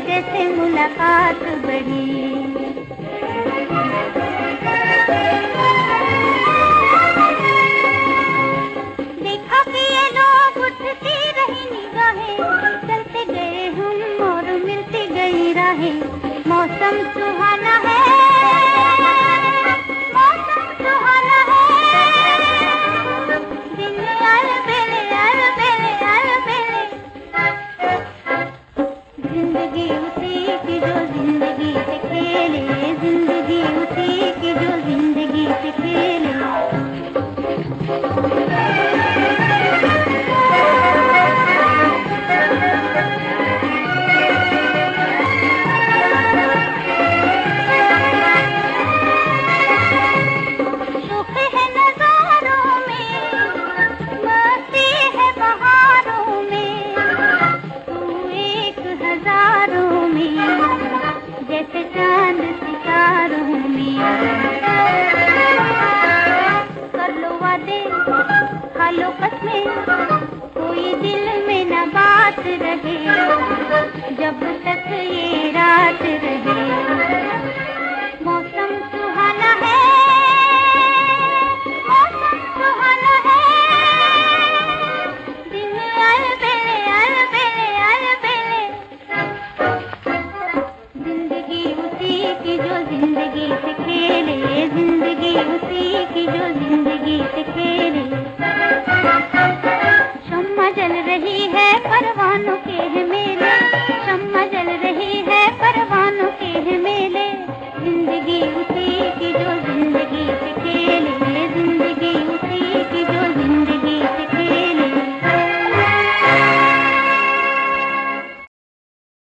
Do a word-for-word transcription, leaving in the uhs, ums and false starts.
जैसे मुलाकात बढ़ी। देखा कि ये लोग उठती रही निगाहें, चलते गए हम और मिलती गई राहें। मौसम सुहाना है, मौसम सुहाना है, दिन अलबेले अलबेले अलबेले। जिंदगी उसी की जो जिंदगी से खेले, जिंदगी उसी की जो जिंदगी से खेले। जैसे चांद सितारों में कर लो वादे, खा लो कसमें, कोई दिल में न बात रहे, जब तक ये रात रहे। मौसम सुहाना है, मौसम सुहाना है, दिन अलबेले अलबेले अलबेले। जिंदगी उसी की जो जिंदगी से खेले, जिंदगी उसी की जो जिंदगी से खेले।